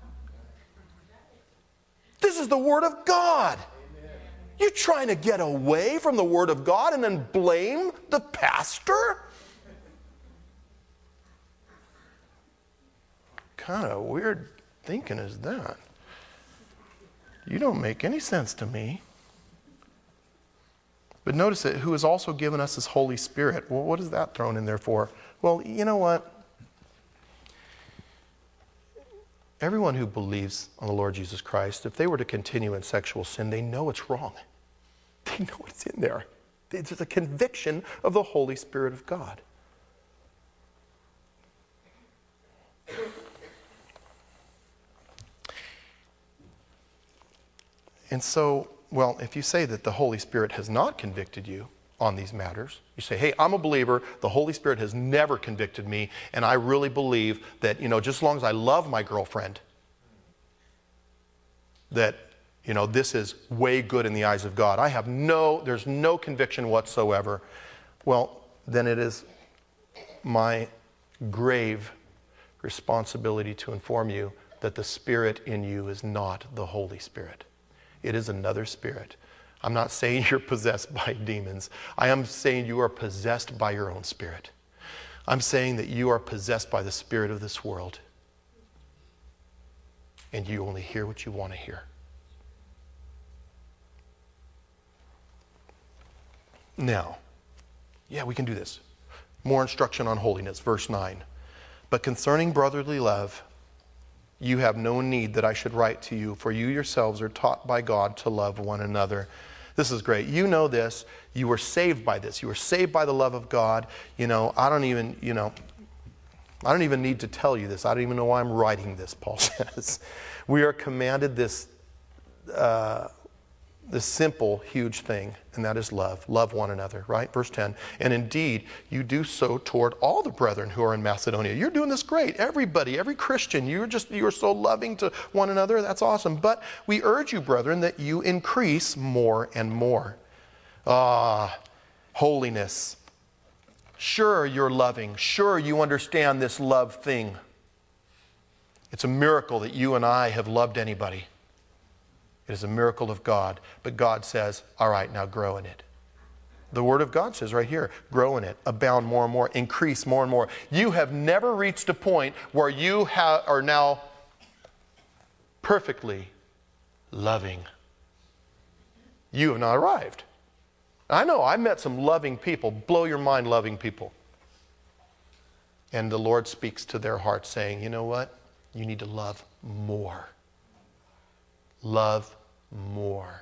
This is the Word of God. You're trying to get away from the Word of God and then blame the pastor? What kind of weird thinking is that? You don't make any sense to me. But notice it, who has also given us his Holy Spirit. Well, what is that thrown in there for? Well, you know what? Everyone who believes on the Lord Jesus Christ, if they were to continue in sexual sin, they know it's wrong. You know it's in there. It's a conviction of the Holy Spirit of God. And so, well, if you say that the Holy Spirit has not convicted you on these matters, you say, hey, I'm a believer, the Holy Spirit has never convicted me, and I really believe that, you know, just as long as I love my girlfriend, that, you know, this is way good in the eyes of God. I have no, there's no conviction whatsoever. Well, then it is my grave responsibility to inform you that the Spirit in you is not the Holy Spirit. It is another spirit. I'm not saying you're possessed by demons. I am saying you are possessed by your own spirit. I'm saying that you are possessed by the spirit of this world. And you only hear what you want to hear. Now, yeah, we can do this. More instruction on holiness, verse nine. But concerning brotherly love, you have no need that I should write to you, for you yourselves are taught by God to love one another. This is great. You know this. You were saved by this. You were saved by the love of God. You know, I don't even, you know, I don't even need to tell you this. I don't even know why I'm writing this, Paul says. We are commanded this, uh, this simple, huge thing, and that is love. Love one another, right? Verse ten. And indeed, you do so toward all the brethren who are in Macedonia. You're doing this great. Everybody, every Christian, you're just, you're so loving to one another. That's awesome. But we urge you, brethren, that you increase more and more. Ah, holiness. Sure, you're loving. Sure, you understand this love thing. It's a miracle that you and I have loved anybody. It is a miracle of God. But God says, all right, now grow in it. The Word of God says right here, grow in it, abound more and more, increase more and more. You have never reached a point where you ha- are now perfectly loving. You have not arrived. I know, I met some loving people, blow your mind loving people. And the Lord speaks to their hearts saying, you know what? You need to love more. Love more.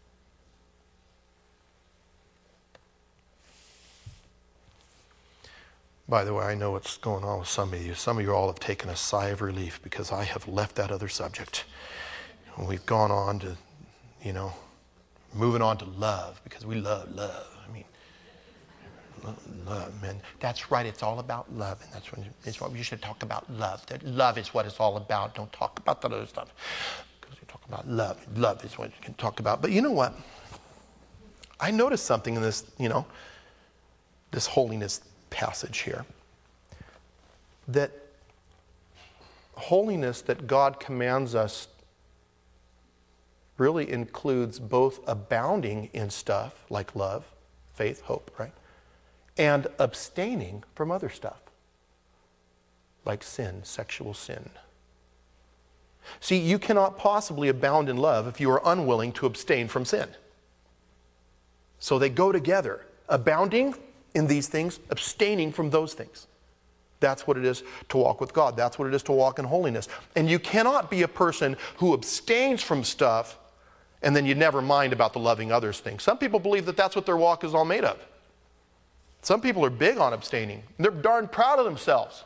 By the way, I know what's going on with some of you. Some of you all have taken a sigh of relief because I have left that other subject. And we've gone on to, you know, moving on to love because we love love. I mean, love, man. That's right. It's all about love, and that's when it's what you should talk about. Love. That love is what it's all about. Don't talk about that other stuff. About love. Love is what you can talk about. But you know what? I noticed something in this, you know, this holiness passage here. That holiness that God commands us really includes both abounding in stuff like love, faith, hope, right? And abstaining from other stuff like sin, sexual sin. See, you cannot possibly abound in love if you are unwilling to abstain from sin. So they go together. Abounding in these things, abstaining from those things. That's what it is to walk with God. That's what it is to walk in holiness. And you cannot be a person who abstains from stuff and then you never mind about the loving others thing. Some people believe that that's what their walk is all made of. Some people are big on abstaining. They're darn proud of themselves.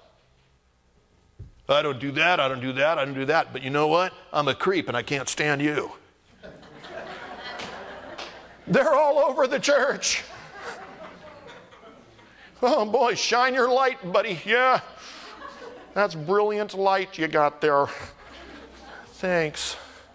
I don't do that, I don't do that, I don't do that. But you know what? I'm a creep and I can't stand you. They're all over the church. Oh boy, shine your light, buddy. Yeah, that's brilliant light you got there. Thanks.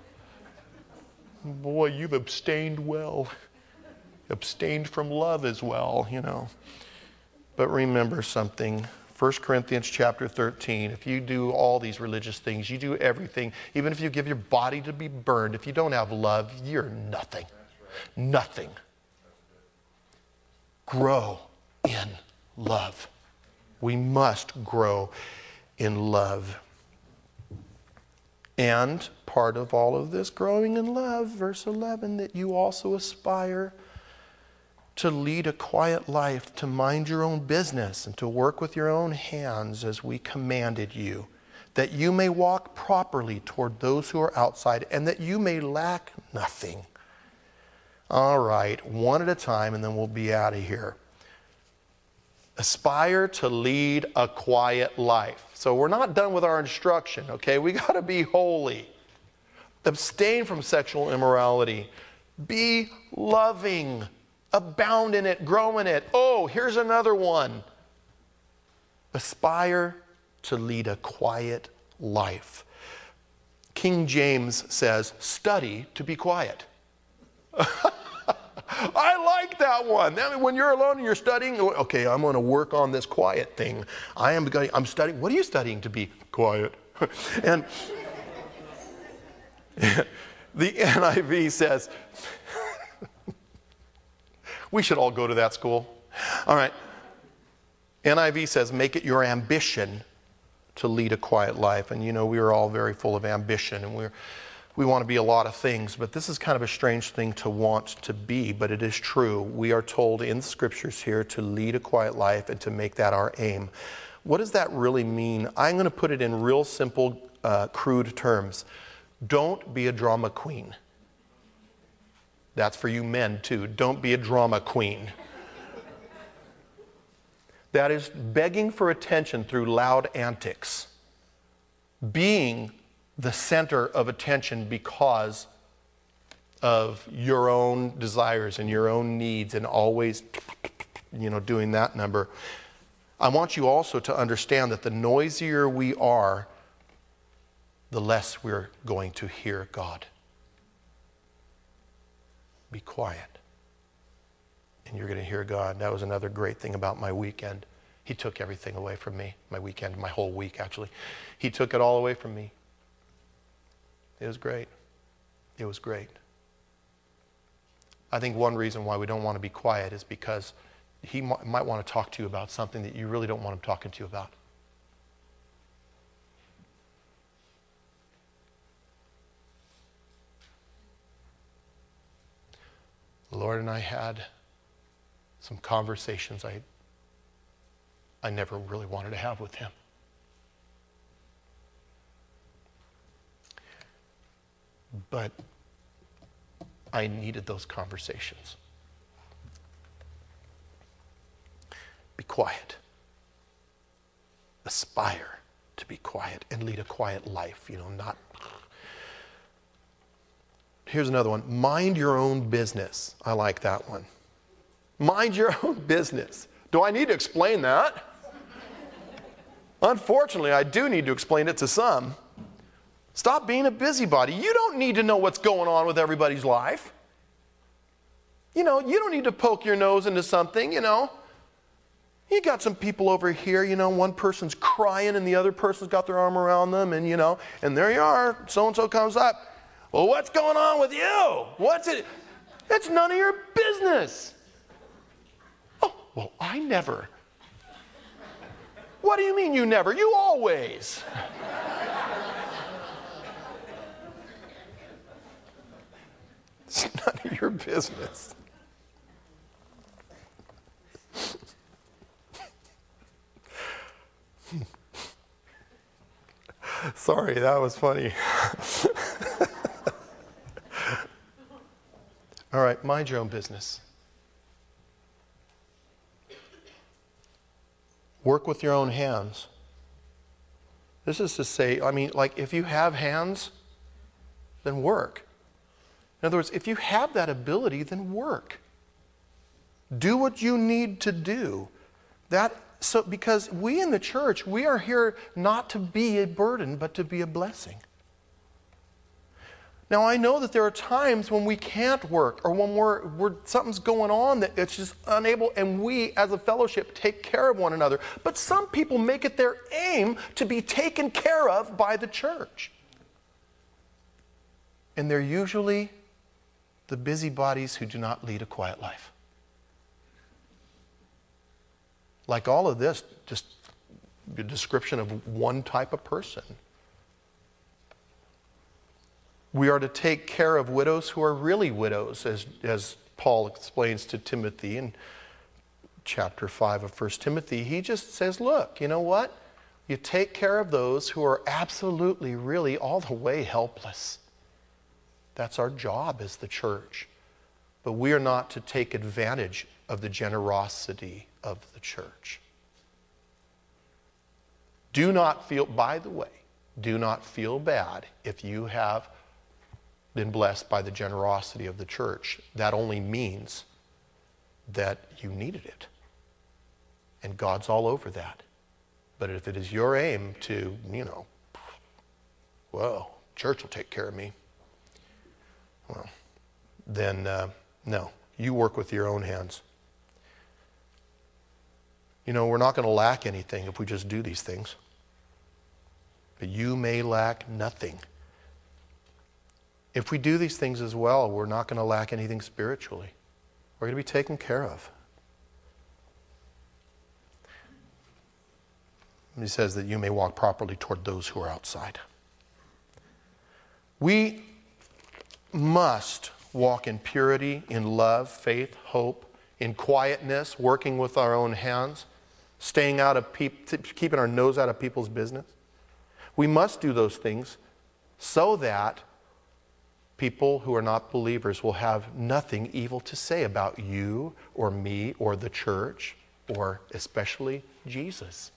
Boy, you've abstained well. Abstained from love as well, you know. But remember something. First Corinthians chapter thirteen, if you do all these religious things, you do everything, even if you give your body to be burned, if you don't have love, you're nothing. Right. Nothing. Grow in love. We must grow in love. And part of all of this growing in love, verse eleven, that you also aspire to lead a quiet life, to mind your own business, and to work with your own hands as we commanded you, that you may walk properly toward those who are outside, and that you may lack nothing. All right, one at a time, and then we'll be out of here. Aspire to lead a quiet life. So we're not done with our instruction, okay? We got to be holy. Abstain from sexual immorality. Be loving. Abound in it. Grow in it. Oh, here's another one. Aspire to lead a quiet life. King James says, study to be quiet. I like that one. I mean, when you're alone and you're studying, okay, I'm going to work on this quiet thing. I am going, I'm studying. What are you studying to be? Quiet. And the N I V says, we should all go to that school. All right. N I V says, make it your ambition to lead a quiet life. And you know, we are all very full of ambition, and we're We want to be a lot of things, but this is kind of a strange thing to want to be, but it is true. We are told in the scriptures here to lead a quiet life and to make that our aim. What does that really mean? I'm going to put it in real simple, uh, crude terms. Don't be a drama queen. That's for you men too. Don't be a drama queen. That is begging for attention through loud antics. Being the center of attention because of your own desires and your own needs, and always, you know, doing that number. I want you also to understand that the noisier we are, the less we're going to hear God. Be quiet, and you're going to hear God. That was another great thing about my weekend. He took everything away from me. My weekend, my whole week actually. He took it all away from me. It was great. It was great. I think one reason why we don't want to be quiet is because he m- might want to talk to you about something that you really don't want him talking to you about. The Lord and I had some conversations I, I never really wanted to have with him. But I needed those conversations. Be quiet. Aspire to be quiet and lead a quiet life, you know, not... Here's another one. Mind your own business. I like that one. Mind your own business. Do I need to explain that? Unfortunately, I do need to explain it to some. Stop being a busybody. You don't need to know what's going on with everybody's life. You know, you don't need to poke your nose into something, you know. You got some people over here, you know, one person's crying and the other person's got their arm around them, and, you know, and there you are, so-and-so comes up. Well, what's going on with you? What's it? It's none of your business. Oh, well, I never. What do you mean you never? You always. It's none of your business. Sorry, that was funny. All right, mind your own business. Work with your own hands. This is to say, I mean, like, if you have hands, then work. In other words, if you have that ability, then work. Do what you need to do. That so because we in the church, we are here not to be a burden, but to be a blessing. Now, I know that there are times when we can't work, or when we're, we're something's going on that it's just unable, and we as a fellowship take care of one another. But some people make it their aim to be taken care of by the church. And they're usually the busybodies who do not lead a quiet life. Like all of this, just a description of one type of person. We are to take care of widows who are really widows, as, as Paul explains to Timothy in chapter five of First Timothy. He just says, look, you know what? You take care of those who are absolutely, really all the way helpless. That's our job as the church. but we are not to take advantage of the generosity of the church. Do not feel, by the way, do not feel bad if you have been blessed by the generosity of the church. That only means that you needed it. And God's all over that. But if it is your aim to, you know, well, church will take care of me, well, then uh, no, you work with your own hands. You know, we're not going to lack anything if we just do these things. But you may lack nothing. If we do these things as well, we're not going to lack anything spiritually. We're going to be taken care of. He says that you may walk properly toward those who are outside. We must walk in purity, in love, faith, hope, in quietness, working with our own hands, staying out of people, keeping our nose out of people's business. We must do those things so that people who are not believers will have nothing evil to say about you or me or the church or especially Jesus.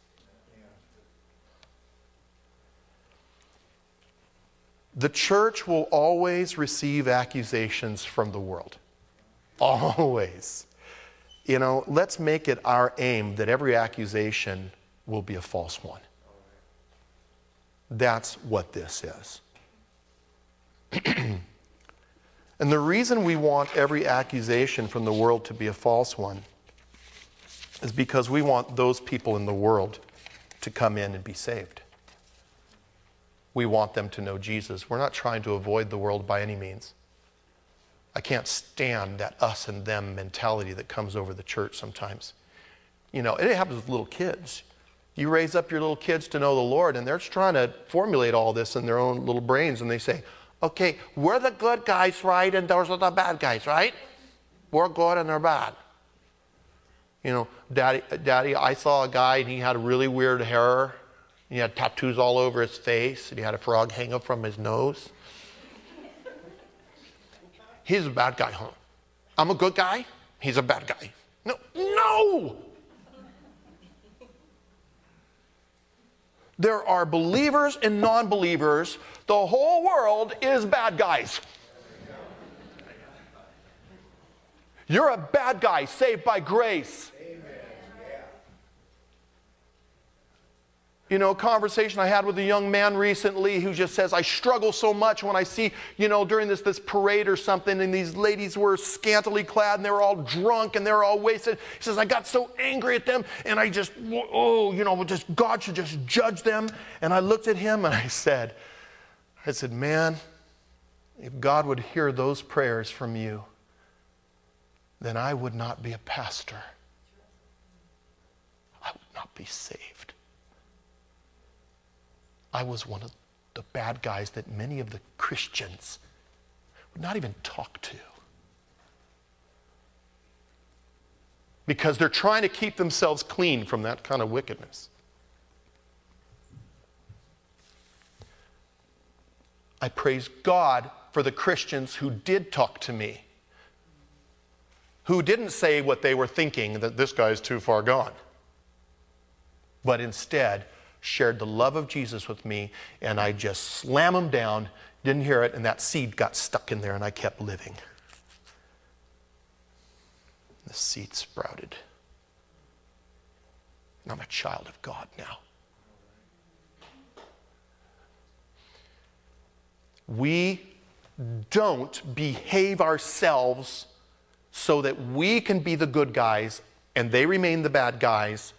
The church will always receive accusations from the world. Always. You know, let's make it our aim that every accusation will be a false one. That's what this is. And the reason we want every accusation from the world to be a false one is because we want those people in the world to come in and be saved. We want them to know Jesus. We're not trying to avoid the world by any means. I can't stand that us and them mentality that comes over the church sometimes. You know, it happens with little kids. You raise up your little kids to know the Lord, and they're trying to formulate all this in their own little brains, and they say, okay, we're the good guys, right? And those are the bad guys, right? We're good and they're bad. You know, Daddy, Daddy, I saw a guy, and he had really weird hair. He had tattoos all over his face, and he had a frog hanging from his nose. He's a bad guy, huh? I'm a good guy? He's a bad guy. No, no! There are believers and non-believers. The whole world is bad guys. You're a bad guy saved by grace. You know, a conversation I had with a young man recently who just says, I struggle so much when I see, you know, during this, this parade or something, and these ladies were scantily clad, and they were all drunk, and they were all wasted. He says, I got so angry at them, and I just, oh, you know, just God should just judge them. And I looked at him, and I said, I said, man, if God would hear those prayers from you, then I would not be a pastor. I would not be saved. I was one of the bad guys that many of the Christians would not even talk to. Because they're trying to keep themselves clean from that kind of wickedness. I praise God for the Christians who did talk to me, who didn't say what they were thinking, that this guy's too far gone, but instead shared the love of Jesus with me, and I just slammed them down, didn't hear it, and that seed got stuck in there, and I kept living. The seed sprouted. And I'm a child of God now. We don't behave ourselves so that we can be the good guys and they remain the bad guys.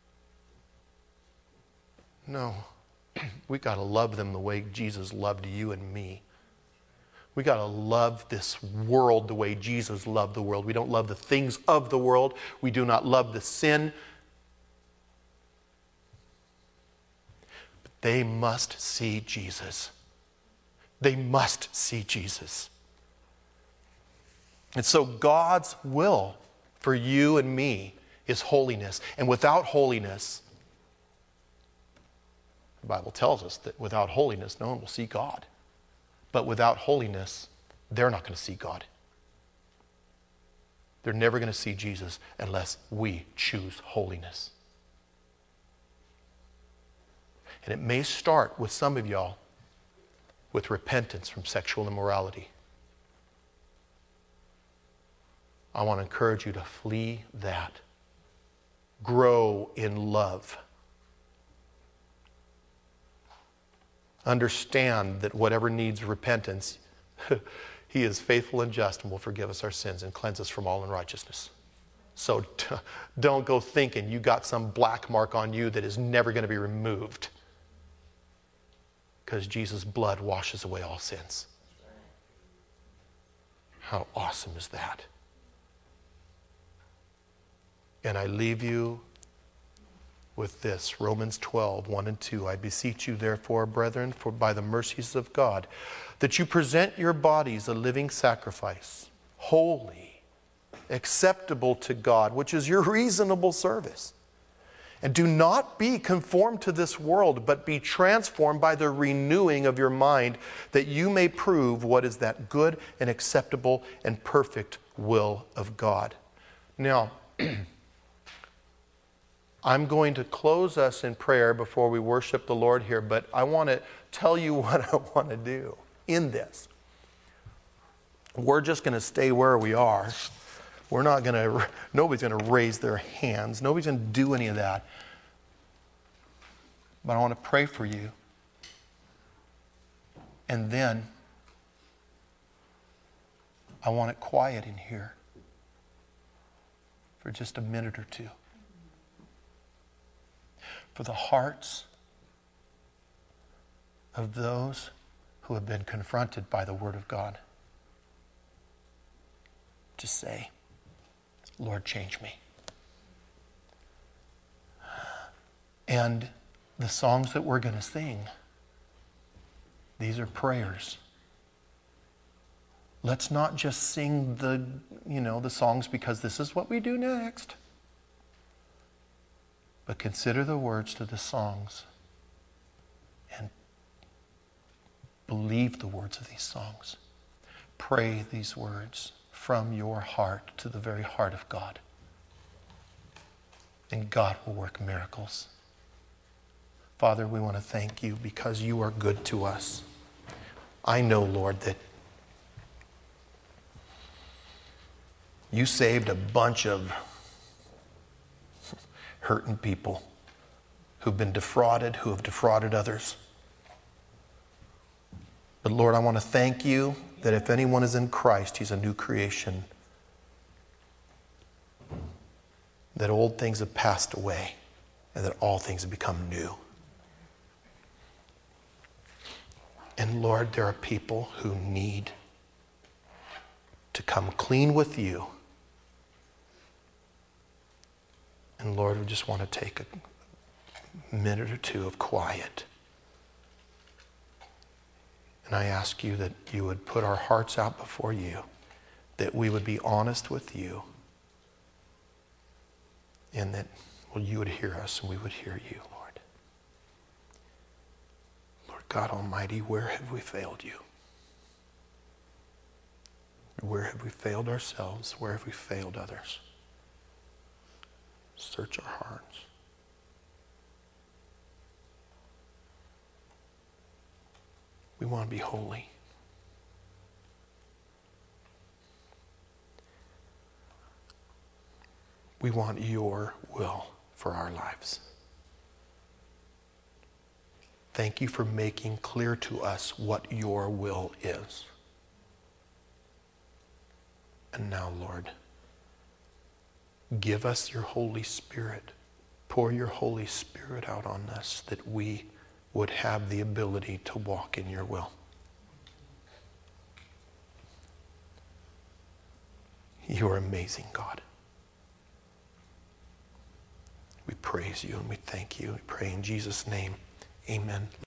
No, we got to love them the way Jesus loved you and me. We got to love this world the way Jesus loved the world. We don't love the things of the world. We do not love the sin. But they must see Jesus. They must see Jesus. And so God's will for you and me is holiness. And without holiness, the Bible tells us that without holiness, no one will see God. But without holiness, they're not going to see God. They're never going to see Jesus unless we choose holiness. And it may start with some of y'all with repentance from sexual immorality. I want to encourage you to flee that. Grow in love. Understand that whatever needs repentance, He is faithful and just and will forgive us our sins and cleanse us from all unrighteousness. So t- don't go thinking you got some black mark on you that is never going to be removed. Because Jesus' blood washes away all sins. How awesome is that? And I leave you with this, Romans twelve, one and two. I beseech you, therefore, brethren, for by the mercies of God, that you present your bodies a living sacrifice, holy, acceptable to God, which is your reasonable service. And do not be conformed to this world, but be transformed by the renewing of your mind, that you may prove what is that good and acceptable and perfect will of God. Now, I'm going to close us in prayer before we worship the Lord here, but I want to tell you what I want to do in this. We're just going to stay where we are. We're not going to, nobody's going to raise their hands. Nobody's going to do any of that. But I want to pray for you. And then I want it quiet in here for just a minute or two. For the hearts of those who have been confronted by the Word of God to say, Lord, change me. And the songs that we're going to sing, these are prayers. Let's not just sing the, you know, the songs because this is what we do next. But consider the words to the songs and believe the words of these songs. Pray these words from your heart to the very heart of God. And God will work miracles. Father, we want to thank you because you are good to us. I know, Lord, that you saved a bunch of hurting people who've been defrauded, who have defrauded others. But Lord, I want to thank you that if anyone is in Christ, he's a new creation. That old things have passed away and that all things have become new. And Lord, there are people who need to come clean with you. And Lord, we just want to take a minute or two of quiet. And I ask you that you would put our hearts out before you, that we would be honest with you, and that, well, you would hear us and we would hear you, Lord. Lord God Almighty, where have we failed you? Where have we failed ourselves? Where have we failed others? Search our hearts. We want to be holy. We want your will for our lives. Thank you for making clear to us what your will is. And now, Lord, give us your Holy Spirit. Pour your Holy Spirit out on us that we would have the ability to walk in your will. You are amazing, God. We praise you and we thank you. We pray in Jesus' name. Amen.